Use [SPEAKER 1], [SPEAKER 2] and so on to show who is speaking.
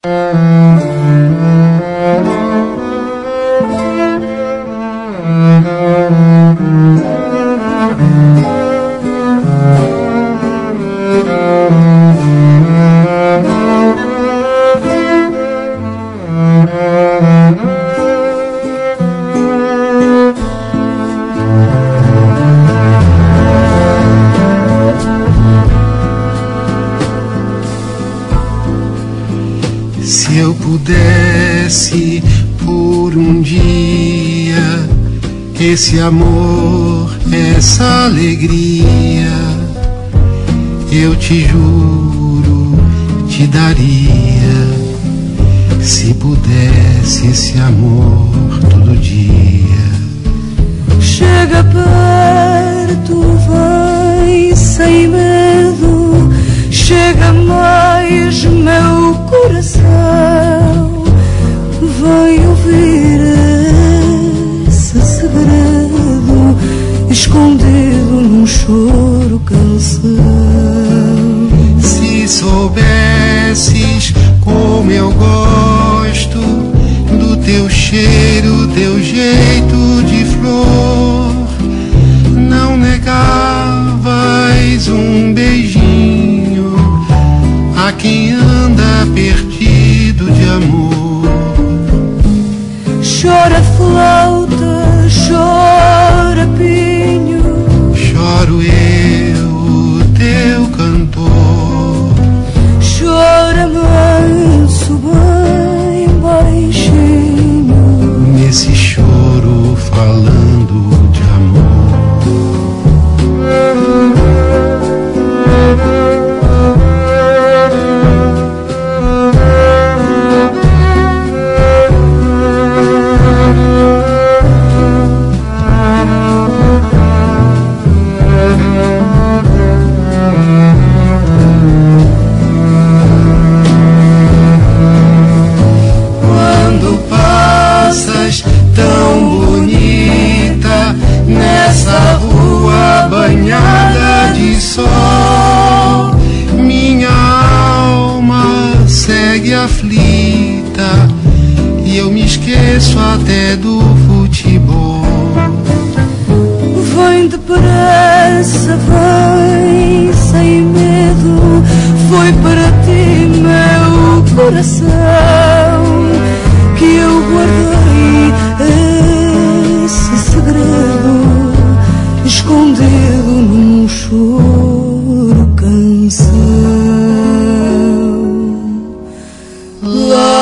[SPEAKER 1] Se eu pudesse por um dia esse amor, essa alegria, eu te juro, te daria. Se pudesse esse amor todo dia.
[SPEAKER 2] Chega perto, vem sem medo. Chega mais, meu coração. Vem ouvir esse segredo escondido num choro canção.
[SPEAKER 1] Se soubesses como eu gosto do teu cheiro, teu jeito de flor, não negavas um beijinho a quem anda perdido de amor.
[SPEAKER 2] Chora flauta, chora pinho,
[SPEAKER 1] choro eu, teu cantor.
[SPEAKER 2] Chora manso, bem baixinho,
[SPEAKER 1] nesse choro falando de amor. Banhada de sol, minha alma segue aflita e eu me esqueço até do futebol.
[SPEAKER 2] Vem depressa, vem sem medo, foi para ti meu coração que eu guardei esse segredo escondido num choro canção.